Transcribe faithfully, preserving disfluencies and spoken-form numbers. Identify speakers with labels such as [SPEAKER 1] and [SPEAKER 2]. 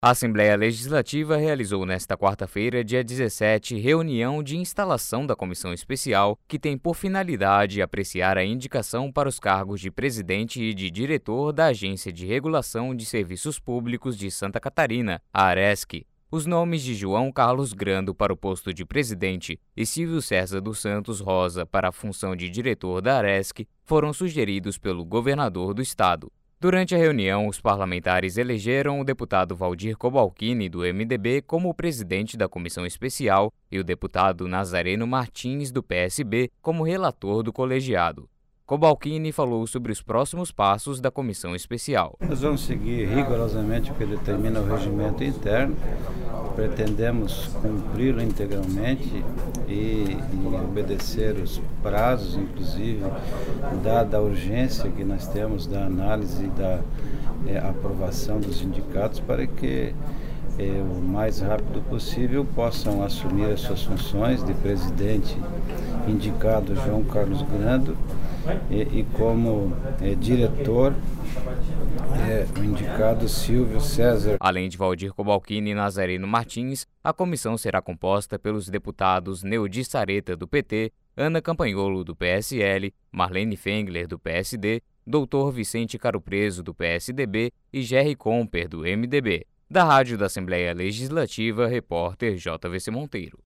[SPEAKER 1] A Assembleia Legislativa realizou nesta quarta-feira, dia dezessete, reunião de instalação da Comissão Especial, que tem por finalidade apreciar a indicação para os cargos de presidente e de diretor da Agência de Regulação de Serviços Públicos de Santa Catarina, a ARESC. Os nomes de João Carlos Grando para o posto de presidente e Silvio César dos Santos Rosa para a função de diretor da ARESC foram sugeridos pelo governador do estado. Durante a reunião, os parlamentares elegeram o deputado Valdir Cobalcini, do M D B, como presidente da comissão especial e o deputado Nazareno Martins, do P S B, como relator do colegiado. Cobalcini falou sobre os próximos passos da comissão especial.
[SPEAKER 2] Nós vamos seguir rigorosamente o que determina o regimento interno. Pretendemos cumpri-lo integralmente e, e obedecer os prazos, inclusive, dada a urgência que nós temos da análise e da é, aprovação dos indicados para que é, o mais rápido possível possam assumir as suas funções de presidente indicado João Carlos Grando e, e como é, diretor é, o indicado Silvio César.
[SPEAKER 1] Além de Valdir Cobalcini e Nazareno Martins, a comissão será composta pelos deputados Neudi Sareta, do P T, Ana Campanholo, do P S L, Marlene Fengler, do P S D, doutor Vicente Caropreso, do P S D B e Gerry Comper, do M D B. Da Rádio da Assembleia Legislativa, repórter J V C Monteiro.